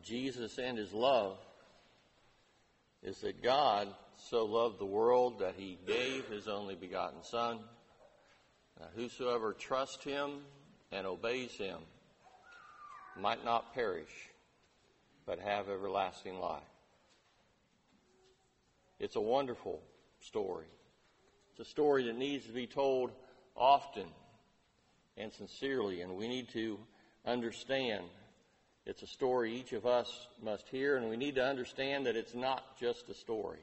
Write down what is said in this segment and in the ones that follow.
Jesus and his love is that God so loved the world that he gave his only begotten Son, that whosoever trusts him and obeys him might not perish, but have everlasting life. It's a wonderful story. It's a story that needs to be told often and sincerely, and we need to understand it's a story each of us must hear, and we need to understand that it's not just a story,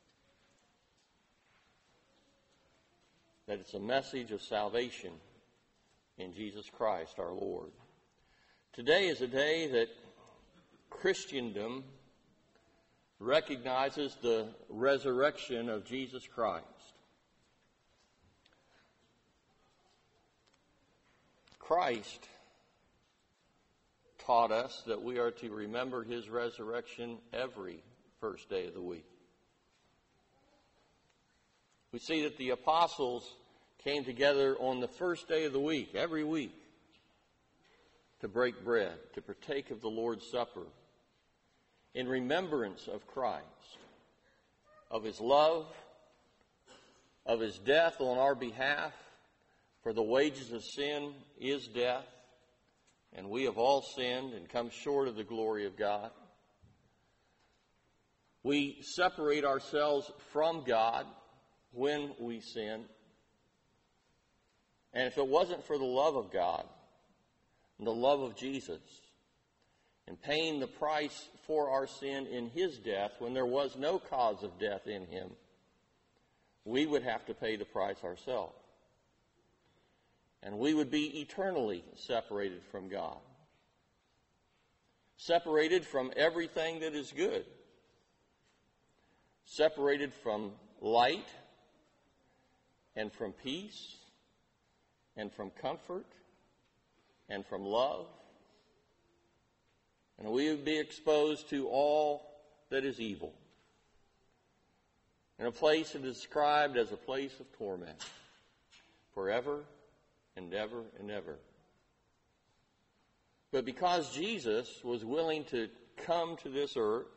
that it's a message of salvation in Jesus Christ our Lord. Today is a day that Christendom recognizes the resurrection of Jesus Christ. Christ taught us that we are to remember his resurrection every first day of the week. We see that the apostles came together on the first day of the week, every week, to break bread, to partake of the Lord's Supper, in remembrance of Christ, of his love, of his death on our behalf, for the wages of sin is death, and we have all sinned and come short of the glory of God. We separate ourselves from God when we sin. And if it wasn't for the love of God and the love of Jesus and paying the price for our sin in his death when there was no cause of death in him, we would have to pay the price ourselves. And we would be eternally separated from God. Separated from everything that is good. Separated from light and from peace and from comfort and from love. And we would be exposed to all that is evil. In a place that is described as a place of torment. Forever and ever and ever. But because Jesus was willing to come to this earth,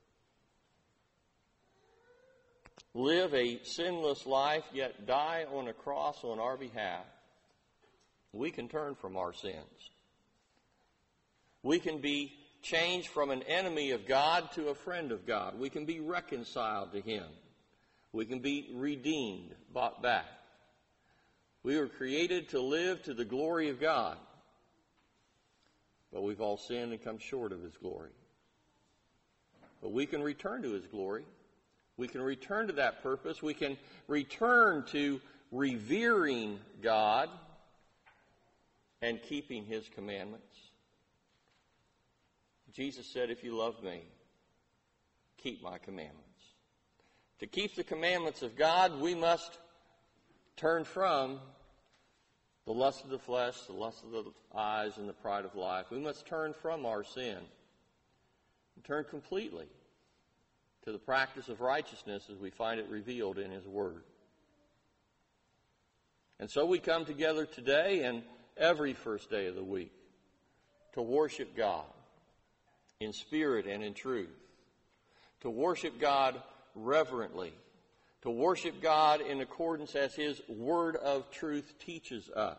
live a sinless life, yet die on a cross on our behalf, we can turn from our sins. We can be changed from an enemy of God to a friend of God. We can be reconciled to him. We can be redeemed, bought back. We were created to live to the glory of God. But we've all sinned and come short of his glory. But we can return to his glory. We can return to that purpose. We can return to revering God and keeping his commandments. Jesus said, if you love me, keep my commandments. To keep the commandments of God, we must turn from the lust of the flesh, the lust of the eyes, and the pride of life. We must turn from our sin and turn completely to the practice of righteousness as we find it revealed in his word. And so we come together today and every first day of the week to worship God in spirit and in truth, to worship God reverently, to worship God in accordance as his word of truth teaches us.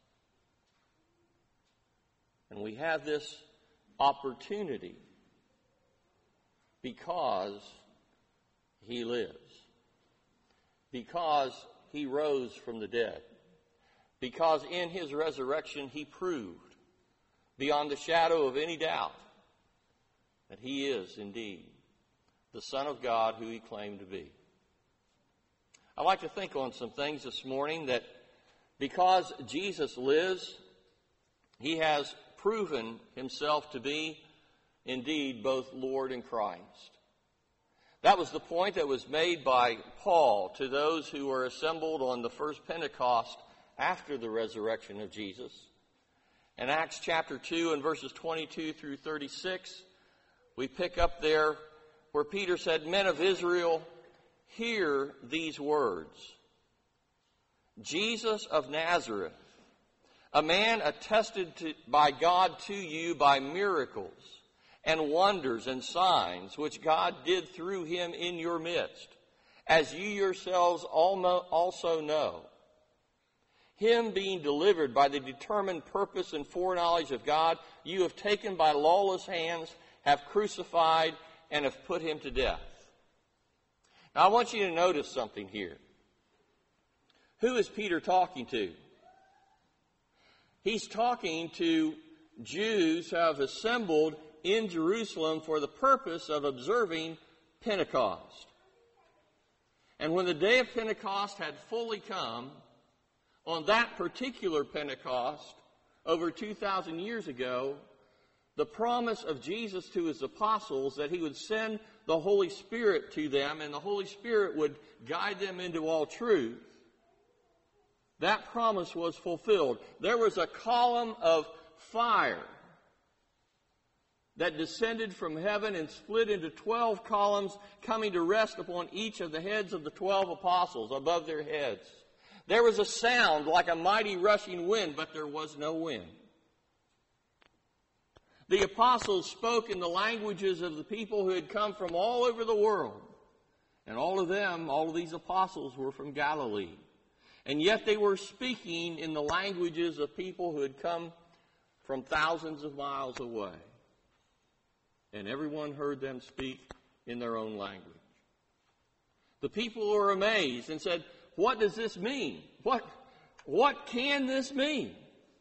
And we have this opportunity because he lives, because he rose from the dead, because in his resurrection he proved beyond the shadow of any doubt that he is indeed the Son of God who he claimed to be. I'd like to think on some things this morning that because Jesus lives, he has proven himself to be indeed both Lord and Christ. That was the point that was made by Paul to those who were assembled on the first Pentecost after the resurrection of Jesus. In Acts chapter 2 and verses 22 through 36, we pick up there where Peter said, "Men of Israel, hear these words. Jesus of Nazareth, a man attested by God to you by miracles and wonders and signs which God did through him in your midst, as you yourselves also know. Him being delivered by the determined purpose and foreknowledge of God, you have taken by lawless hands, have crucified, and have put him to death. Now I want you to notice something here. Who is Peter talking to? He's talking to Jews who have assembled in Jerusalem for the purpose of observing Pentecost. And when the day of Pentecost had fully come, on that particular Pentecost, over 2,000 years ago, the promise of Jesus to his apostles that he would send the Holy Spirit to them and the Holy Spirit would guide them into all truth, that promise was fulfilled. There was a column of fire that descended from heaven and split into 12 columns, coming to rest upon each of the heads of the 12 apostles above their heads. There was a sound like a mighty rushing wind, but there was no wind. The apostles spoke in the languages of the people who had come from all over the world. And all of these apostles were from Galilee. And yet they were speaking in the languages of people who had come from thousands of miles away. And everyone heard them speak in their own language. The people were amazed and said, "What does this mean? What can this mean?"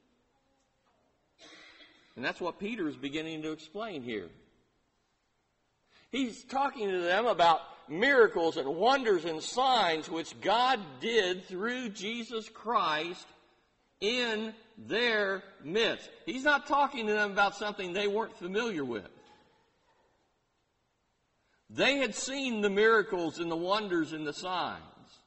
And that's what Peter is beginning to explain here. He's talking to them about miracles and wonders and signs which God did through Jesus Christ in their midst. He's not talking to them about something they weren't familiar with. They had seen the miracles and the wonders and the signs.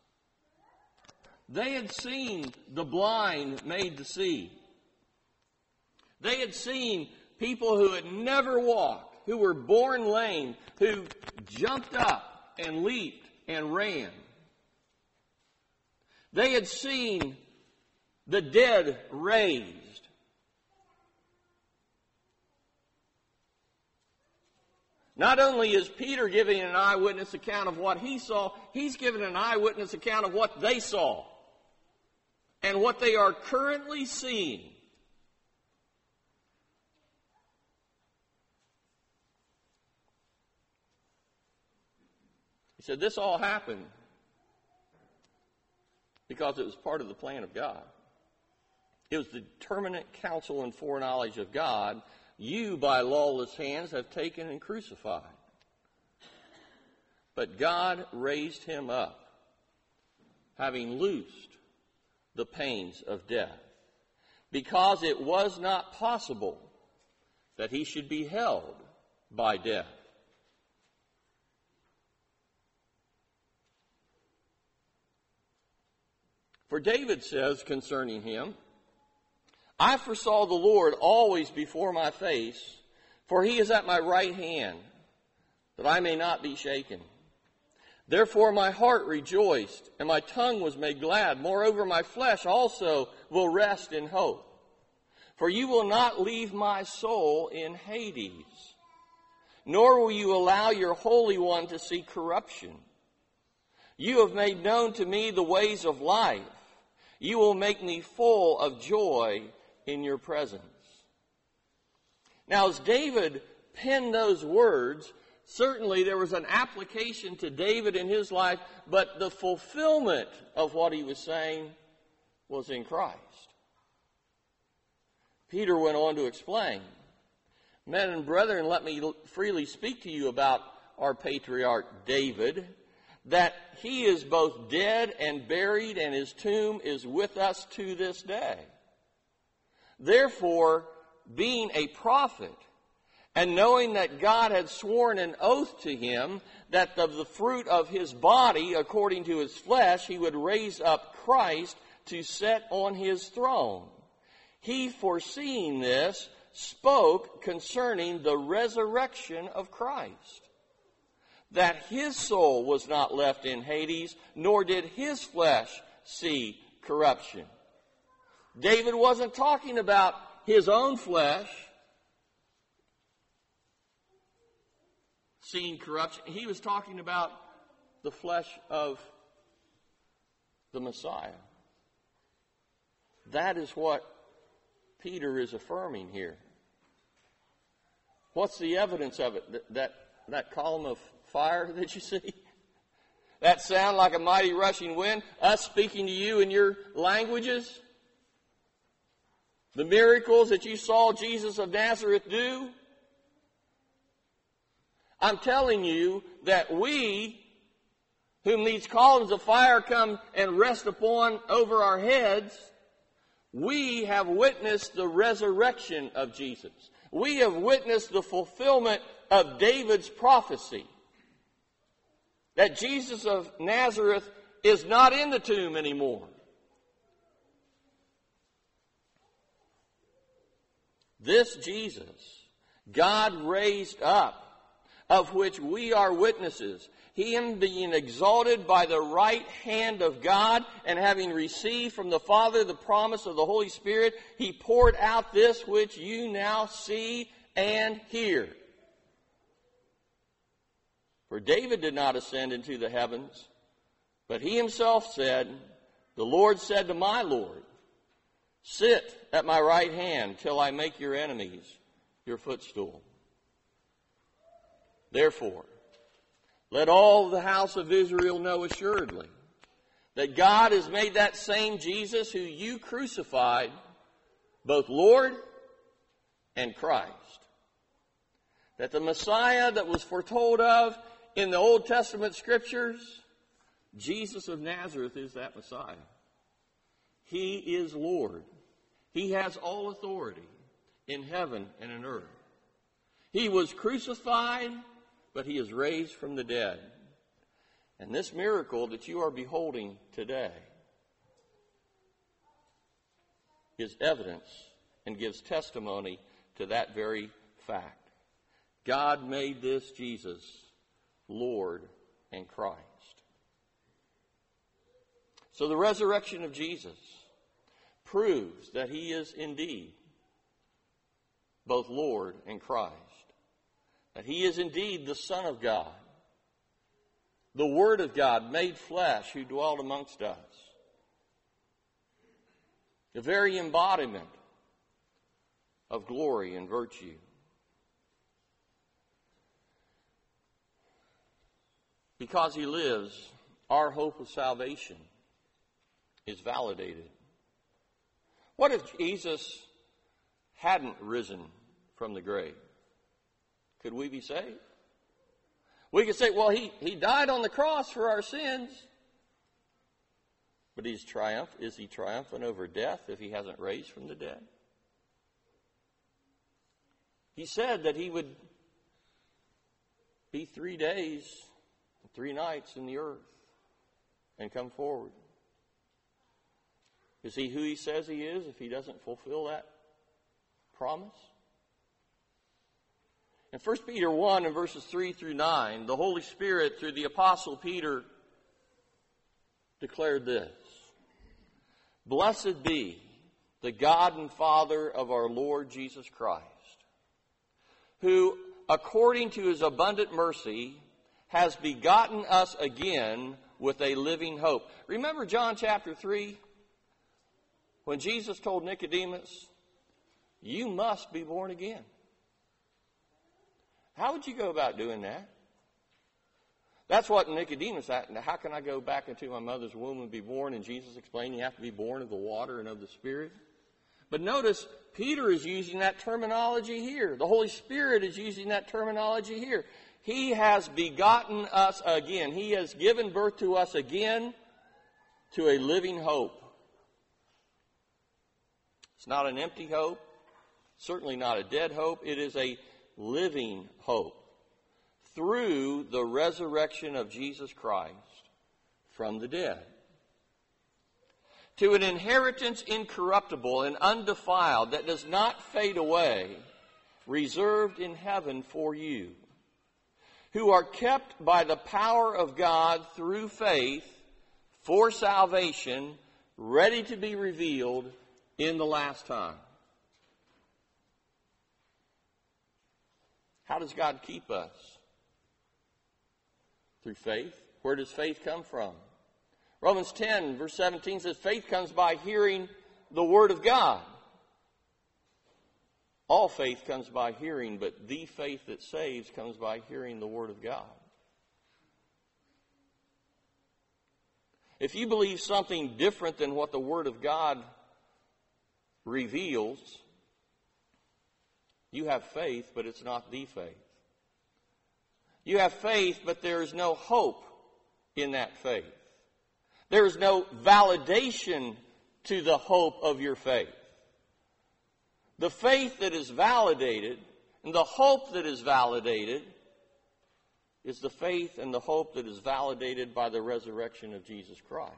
They had seen the blind made to see. They had seen people who had never walked, who were born lame, who jumped up and leaped and ran. They had seen the dead raised. Not only is Peter giving an eyewitness account of what he saw, he's giving an eyewitness account of what they saw and what they are currently seeing. He said this all happened because it was part of the plan of God. It was the determinate counsel and foreknowledge of God. You, by lawless hands, have taken and crucified. But God raised him up, having loosed the pains of death, because it was not possible that he should be held by death. For David says concerning him, I foresaw the Lord always before my face, for he is at my right hand, that I may not be shaken. Therefore my heart rejoiced, and my tongue was made glad. Moreover, my flesh also will rest in hope. For you will not leave my soul in Hades, nor will you allow your Holy One to see corruption. You have made known to me the ways of life. You will make me full of joy in your presence. Now, as David penned those words, certainly there was an application to David in his life, but the fulfillment of what he was saying was in Christ. Peter went on to explain, Men and brethren, let me freely speak to you about our patriarch David, that he is both dead and buried, and his tomb is with us to this day. Therefore, being a prophet, and knowing that God had sworn an oath to him that of the fruit of his body, according to his flesh, he would raise up Christ to sit on his throne, he, foreseeing this, spoke concerning the resurrection of Christ, that his soul was not left in Hades, nor did his flesh see corruption. David wasn't talking about his own flesh. seen corruption. He was talking about the flesh of the Messiah. That is what Peter is affirming here. What's the evidence of it? That column of fire that you see? That sound like a mighty rushing wind? Us speaking to you in your languages? The miracles that you saw Jesus of Nazareth do? I'm telling you that we, whom these columns of fire come and rest upon over our heads, we have witnessed the resurrection of Jesus. We have witnessed the fulfillment of David's prophecy. That Jesus of Nazareth is not in the tomb anymore. This Jesus, God raised up, of which we are witnesses, Him being exalted by the right hand of God, and having received from the Father the promise of the Holy Spirit, He poured out this which you now see and hear. For David did not ascend into the heavens, but he himself said, the Lord said to my Lord, sit at my right hand till I make your enemies your footstool. Therefore, let all the house of Israel know assuredly that God has made that same Jesus who you crucified both Lord and Christ. That the Messiah that was foretold of in the Old Testament Scriptures, Jesus of Nazareth is that Messiah. He is Lord. He has all authority in heaven and in earth. He was crucified, but He is raised from the dead. And this miracle that you are beholding today is evidence and gives testimony to that very fact. God made this Jesus Lord and Christ. So the resurrection of Jesus proves that He is indeed both Lord and Christ. That He is indeed the Son of God, the Word of God made flesh who dwelt amongst us. The very embodiment of glory and virtue. Because He lives, our hope of salvation is validated. What if Jesus hadn't risen from the grave? Could we be saved? We could say, well, he died on the cross for our sins. But is He triumphant over death if He hasn't raised from the dead? He said that He would be 3 days, 3 nights in the earth and come forward. Is He who He says He is if He doesn't fulfill that promise? In 1 Peter 1 and verses 3 through 9, the Holy Spirit, through the Apostle Peter, declared this: Blessed be the God and Father of our Lord Jesus Christ, who, according to His abundant mercy, has begotten us again with a living hope. Remember John chapter 3? When Jesus told Nicodemus, you must be born again. How would you go about doing that? That's what Nicodemus asked. How can I go back into my mother's womb and be born? And Jesus explained you have to be born of the water and of the Spirit. But notice, Peter is using that terminology here. The Holy Spirit is using that terminology here. He has begotten us again. He has given birth to us again to a living hope. It's not an empty hope. Certainly not a dead hope. It is a living hope through the resurrection of Jesus Christ from the dead. To an inheritance incorruptible and undefiled that does not fade away, reserved in heaven for you, who are kept by the power of God through faith for salvation, ready to be revealed in the last time. How does God keep us? Through faith. Where does faith come from? Romans 10, verse 17 says, faith comes by hearing the Word of God. All faith comes by hearing, but the faith that saves comes by hearing the Word of God. If you believe something different than what the Word of God reveals, you have faith, but it's not the faith. You have faith, but there is no hope in that faith. There is no validation to the hope of your faith. The faith that is validated and the hope that is validated is the faith and the hope that is validated by the resurrection of Jesus Christ.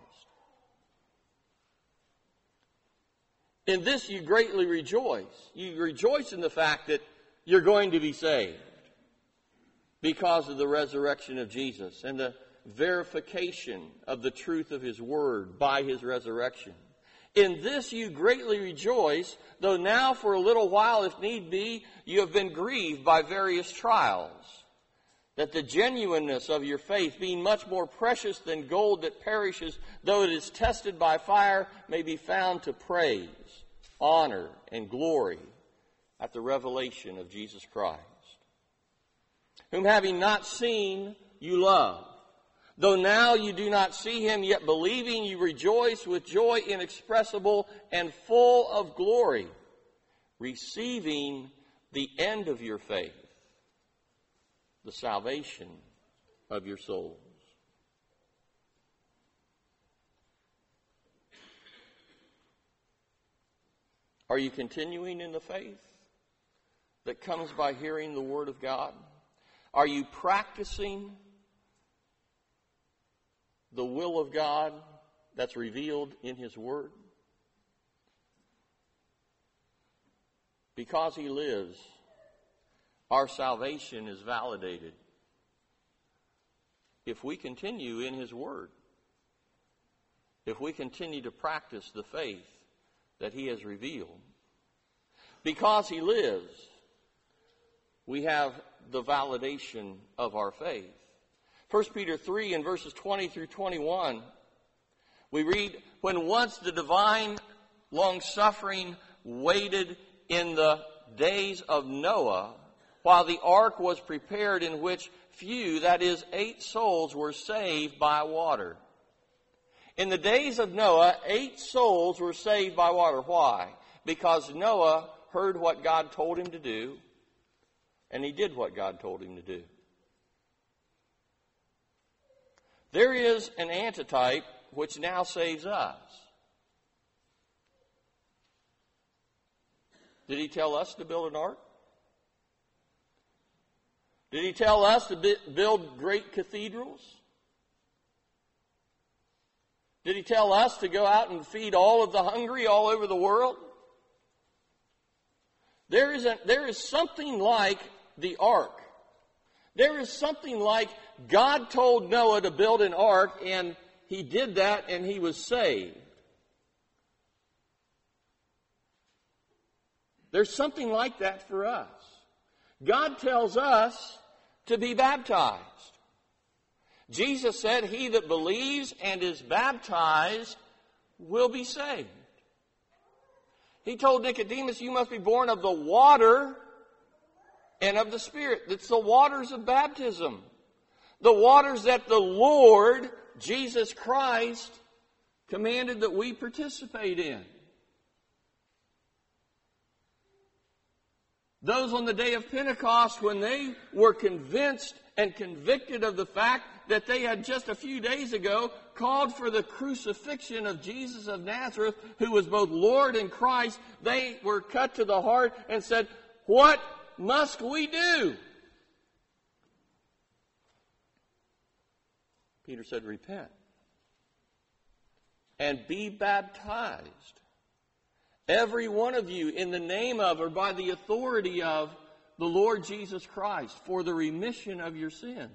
In this you greatly rejoice. You rejoice in the fact that you're going to be saved because of the resurrection of Jesus and the verification of the truth of His Word by His resurrection. In this you greatly rejoice, though now for a little while, if need be, you have been grieved by various trials, that the genuineness of your faith, being much more precious than gold that perishes, though it is tested by fire, may be found to praise, honor, and glory at the revelation of Jesus Christ, whom having not seen, you love. Though now you do not see Him, yet believing you rejoice with joy inexpressible and full of glory, receiving the end of your faith, the salvation of your souls. Are you continuing in the faith that comes by hearing the Word of God? Are you practicing the will of God that's revealed in His Word? Because He lives, our salvation is validated if we continue in His Word, if we continue to practice the faith that He has revealed. Because He lives, we have the validation of our faith. 1 Peter 3 in verses 20 through 21, we read, when once the divine long-suffering waited in the days of Noah, while the ark was prepared, in which few, that is, 8 souls, were saved by water. In the days of Noah, 8 souls were saved by water. Why? Because Noah heard what God told him to do, and he did what God told him to do. There is an antitype which now saves us. Did He tell us to build an ark? Did He tell us to build great cathedrals? Did He tell us to go out and feed all of the hungry all over the world? There is something like the ark. There is something like God told Noah to build an ark, and he did that, and he was saved. There's something like that for us. God tells us to be baptized. Jesus said, he that believes and is baptized will be saved. He told Nicodemus, you must be born of the water and of the Spirit. It's the waters of baptism. The waters that the Lord, Jesus Christ, commanded that we participate in. Those on the day of Pentecost, when they were convinced and convicted of the fact that they had just a few days ago called for the crucifixion of Jesus of Nazareth, who was both Lord and Christ, they were cut to the heart and said, what must we do? Peter said, repent and be baptized, every one of you, in the name of or by the authority of the Lord Jesus Christ, for the remission of your sins.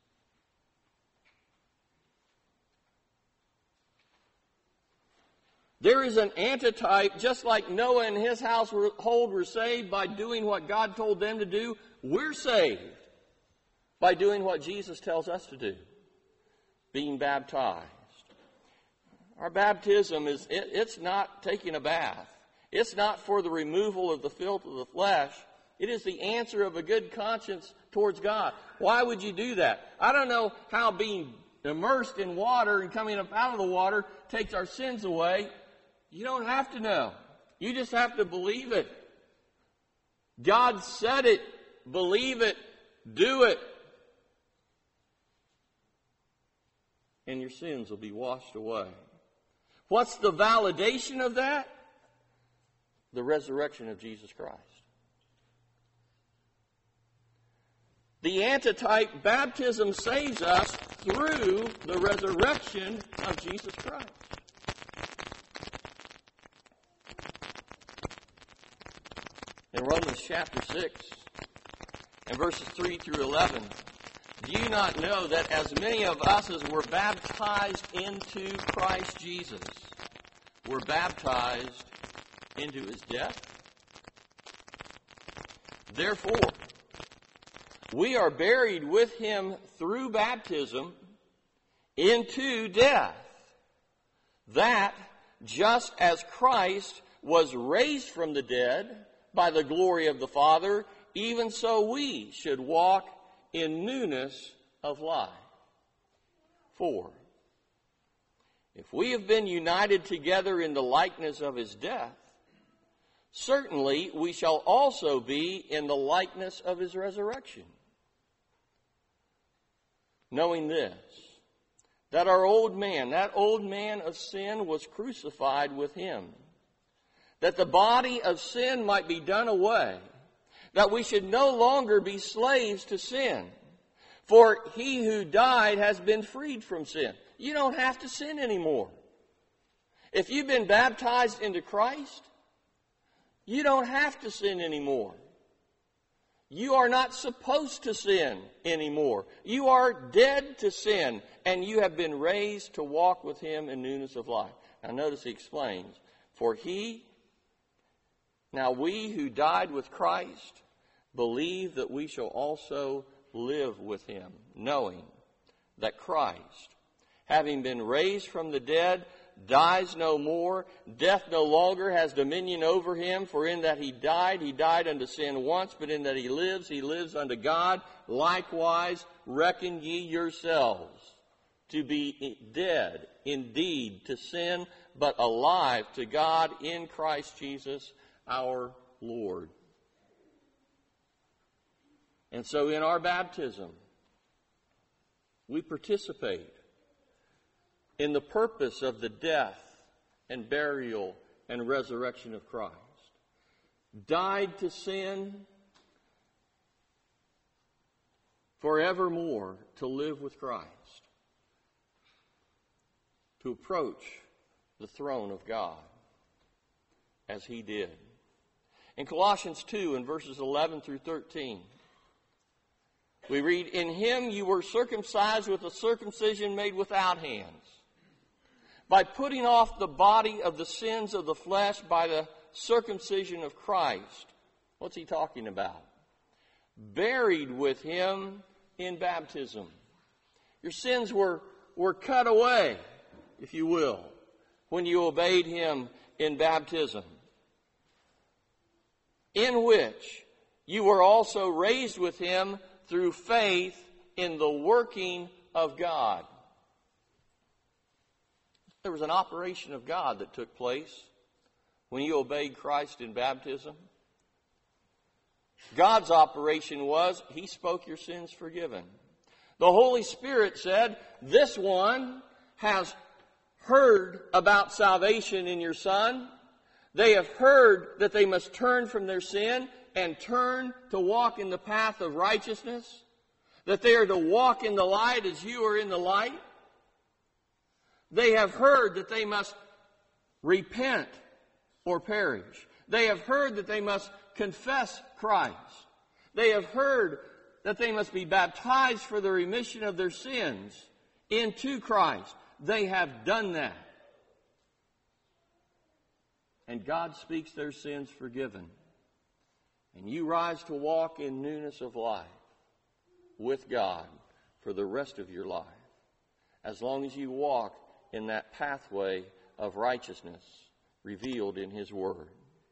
There is an antitype, just like Noah and his household were saved by doing what God told them to do, we're saved by doing what Jesus tells us to do. being baptized. Our baptism it's not taking a bath. It's not for the removal of the filth of the flesh. It is the answer of a good conscience towards God. Why would you do that? I don't know how being immersed in water and coming up out of the water takes our sins away. You don't have to know. You just have to believe it. God said it. Believe it. Do it. And your sins will be washed away. What's the validation of that? The resurrection of Jesus Christ. The antitype, baptism saves us through the resurrection of Jesus Christ. In Romans chapter 6 and verses 3 through 11, do you not know that as many of us as were baptized into Christ Jesus were baptized into his death? Therefore, we are buried with him through baptism into death, that just as Christ was raised from the dead by the glory of the Father, even so we should walk in newness of life. 4. If we have been united together in the likeness of his death, certainly we shall also be in the likeness of his resurrection. Knowing this, that our old man, that old man of sin, was crucified with him, that the body of sin might be done away, that we should no longer be slaves to sin. For he who died has been freed from sin. You don't have to sin anymore. If you've been baptized into Christ, you don't have to sin anymore. You are not supposed to sin anymore. You are dead to sin, and you have been raised to walk with him in newness of life. Now notice he explains, now we who died with Christ believe that we shall also live with him, knowing that Christ, having been raised from the dead, dies no more. Death no longer has dominion over him. For in that he died unto sin once, but in that he lives unto God. Likewise, reckon ye yourselves to be dead indeed to sin, but alive to God in Christ Jesus our Lord. And so in our baptism, we participate in the purpose of the death and burial and resurrection of Christ. Died to sin, forevermore to live with Christ, to approach the throne of God as he did. In Colossians 2 and verses 11 through 13, we read, in him you were circumcised with a circumcision made without hands, by putting off the body of the sins of the flesh by the circumcision of Christ. What's he talking about? Buried with him in baptism. Your sins were cut away, if you will, when you obeyed him in baptism, in which you were also raised with him through faith in the working of God. There was an operation of God that took place when you obeyed Christ in baptism. God's operation was, he spoke your sins forgiven. The Holy Spirit said, this one has heard about salvation in your Son. They have heard that they must turn from their sin and turn to walk in the path of righteousness, that they are to walk in the light as you are in the light. They have heard that they must repent or perish. They have heard that they must confess Christ. They have heard that they must be baptized for the remission of their sins into Christ. They have done that. And God speaks their sins forgiven. And you rise to walk in newness of life with God for the rest of your life. as long as you walk in that pathway of righteousness revealed in His Word.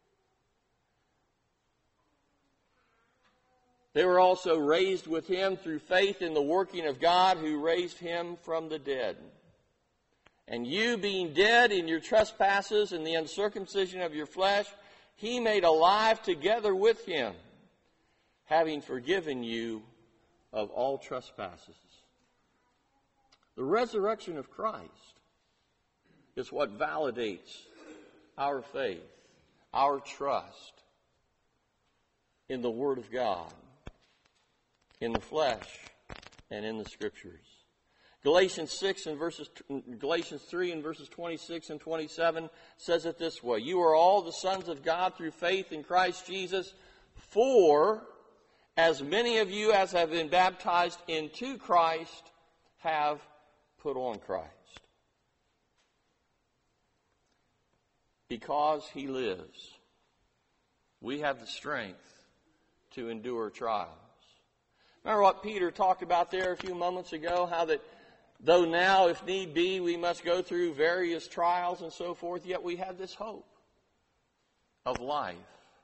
They were also raised with Him through faith in the working of God who raised Him from the dead. And you, being dead in your trespasses and the uncircumcision of your flesh, He made alive together with Him, having forgiven you of all trespasses. The resurrection of Christ is what validates our faith, our trust in the Word of God, in the flesh, and in the Scriptures. Galatians 3 and verses 26 and 27 says it this way: You are all the sons of God through faith in Christ Jesus, for as many of you as have been baptized into Christ have put on Christ. Because He lives, we have the strength to endure trials. Remember what Peter talked about there a few moments ago, how that though now, if need be, we must go through various trials and so forth, yet we have this hope of life.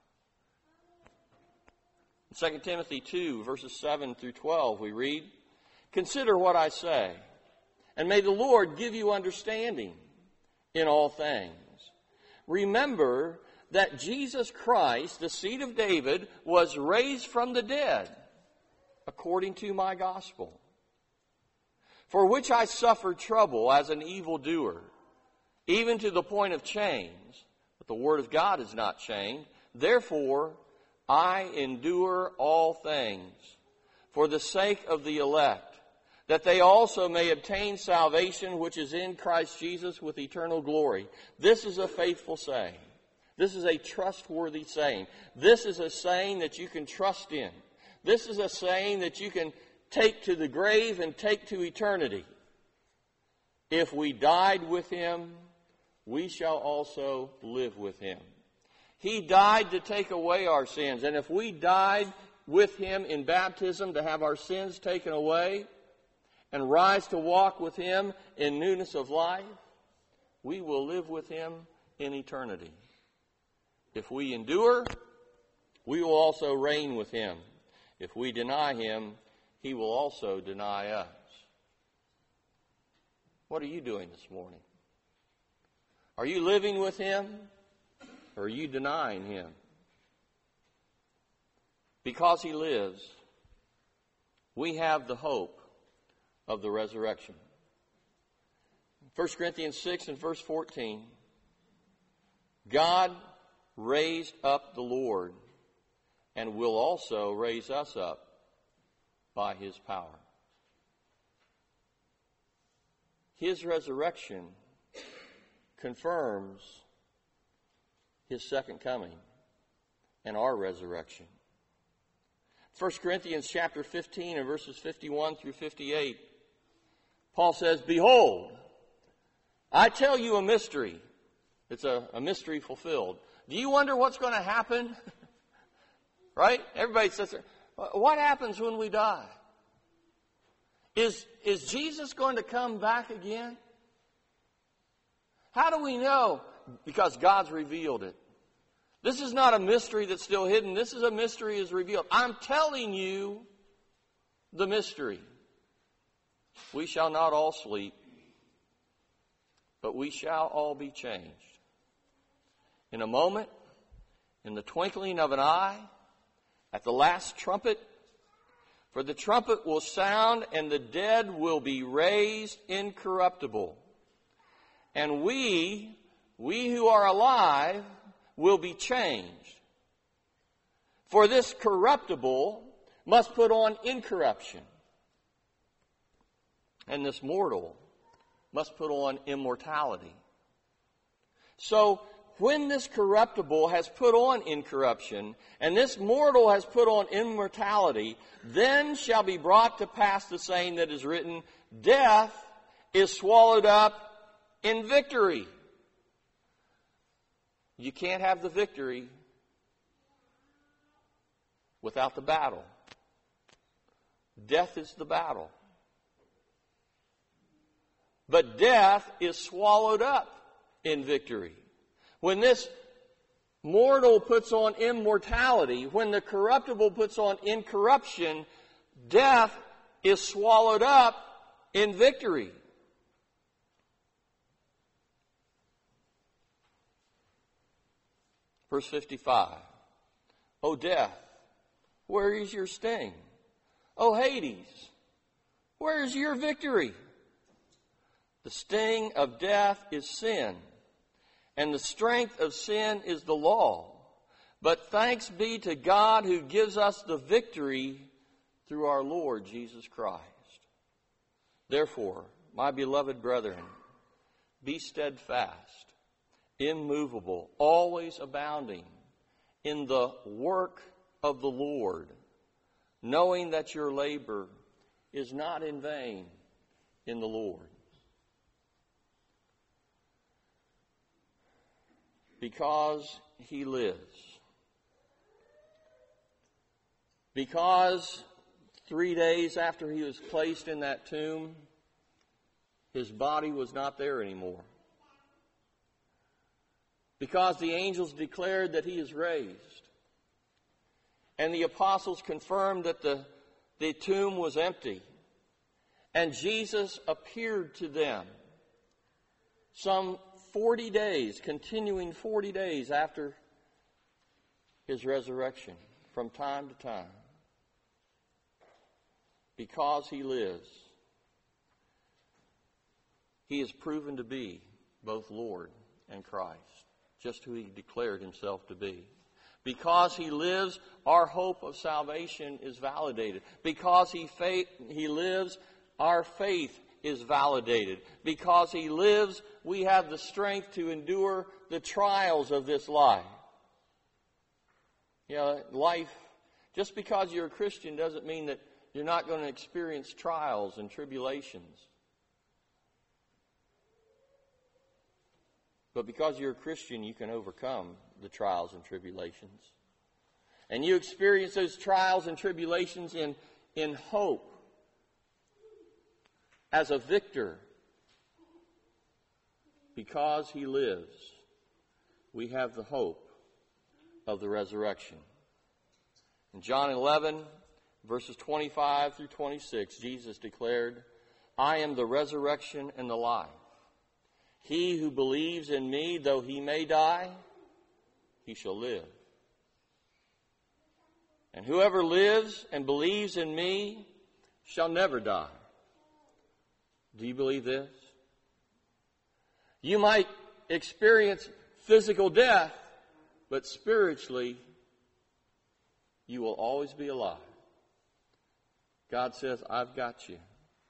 In 2 Timothy 2, verses 7 through 12, we read, Consider what I say, and may the Lord give you understanding in all things. Remember that Jesus Christ, the seed of David, was raised from the dead, according to my gospel, for which I suffered trouble as an evildoer, even to the point of chains. But the word of God is not chained. Therefore, I endure all things for the sake of the elect, that they also may obtain salvation which is in Christ Jesus with eternal glory. This is a faithful saying. This is a trustworthy saying. This is a saying that you can trust in. This is a saying that you can take to the grave and take to eternity. If we died with Him, we shall also live with Him. He died to take away our sins. And if we died with Him in baptism to have our sins taken away and rise to walk with Him in newness of life, we will live with Him in eternity. If we endure, we will also reign with Him. If we deny Him, He will also deny us. What are you doing this morning? Are you living with Him, or are you denying Him? Because He lives, we have the hope of the resurrection. 1 Corinthians 6 and verse 14, God raised up the Lord and will also raise us up by His power. His resurrection confirms His second coming and our resurrection. 1 Corinthians chapter 15 and verses 51 through 58, Paul says, Behold, I tell you a mystery. It's a mystery fulfilled. Do you wonder what's going to happen? Right? Everybody says, what happens when we die? Is Jesus going to come back again? How do we know? Because God's revealed it. This is not a mystery that's still hidden. This is a mystery is revealed. I'm telling you the mystery. We shall not all sleep, but we shall all be changed. In a moment, in the twinkling of an eye, at the last trumpet, for the trumpet will sound, and the dead will be raised incorruptible. And we who are alive, will be changed. For this corruptible must put on incorruption, and this mortal must put on immortality. So, when this corruptible has put on incorruption, and this mortal has put on immortality, then shall be brought to pass the saying that is written, Death is swallowed up in victory. You can't have the victory without the battle. Death is the battle. but death is swallowed up in victory. When this mortal puts on immortality, when the corruptible puts on incorruption, death is swallowed up in victory. Verse 55. O death, where is your sting? O Hades, where is your victory? The sting of death is sin, and the strength of sin is the law. But thanks be to God who gives us the victory through our Lord Jesus Christ. Therefore, my beloved brethren, be steadfast, immovable, always abounding in the work of the Lord, knowing that your labor is not in vain in the Lord. Because he lives. Because 3 days after he was placed in that tomb, his body was not there anymore. Because the angels declared that he is raised. And the apostles confirmed that the tomb was empty. And Jesus appeared to them some 40 days, continuing 40 days after his resurrection, from time to time. Because he lives, he is proven to be both Lord and Christ, just who he declared himself to be. Because he lives, our hope of salvation is validated. Because he lives, our faith is validated. Because he lives, we have the strength to endure the trials of this life. Life, just because you're a Christian doesn't mean that you're not going to experience trials and tribulations. But because you're a Christian, you can overcome the trials and tribulations. And you experience those trials and tribulations in hope. As a victor. Because he lives, we have the hope of the resurrection. In John 11, verses 25 through 26, Jesus declared, I am the resurrection and the life. He who believes in me, though he may die, he shall live. And whoever lives and believes in me shall never die. Do you believe this? You might experience physical death, but spiritually, you will always be alive. God says, I've got you.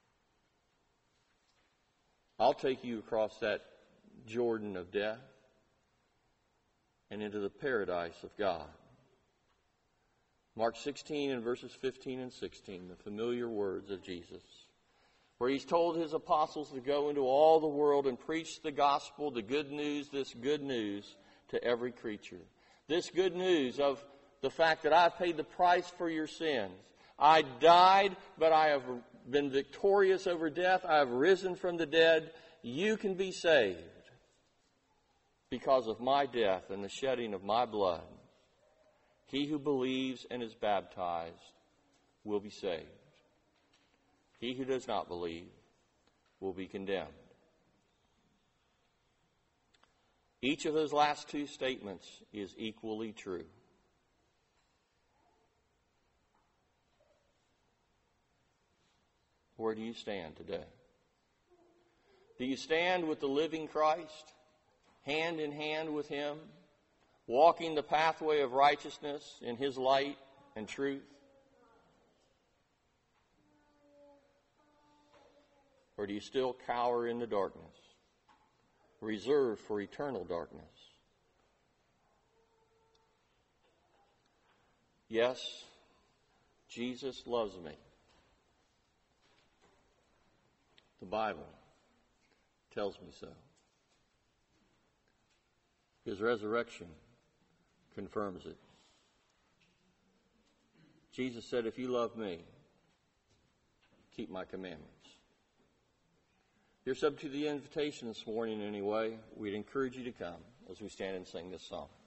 I'll take you across that Jordan of death and into the paradise of God. Mark 16 and verses 15 and 16, the familiar words of Jesus, where he's told his apostles to go into all the world and preach the gospel, the good news, this good news to every creature. This good news of the fact that I've paid the price for your sins. I died, but I have been victorious over death. I have risen from the dead. You can be saved because of my death and the shedding of my blood. He who believes and is baptized will be saved. He who does not believe will be condemned. Each of those last two statements is equally true. Where do you stand today? Do you stand with the living Christ, hand in hand with him, walking the pathway of righteousness in his light and truth? Or do you still cower in the darkness, reserved for eternal darkness? Yes, Jesus loves me. The Bible tells me so. His resurrection confirms it. Jesus said, if you love me, keep my commandments. you're subject to the invitation this morning anyway, we'd encourage you to come as we stand and sing this song.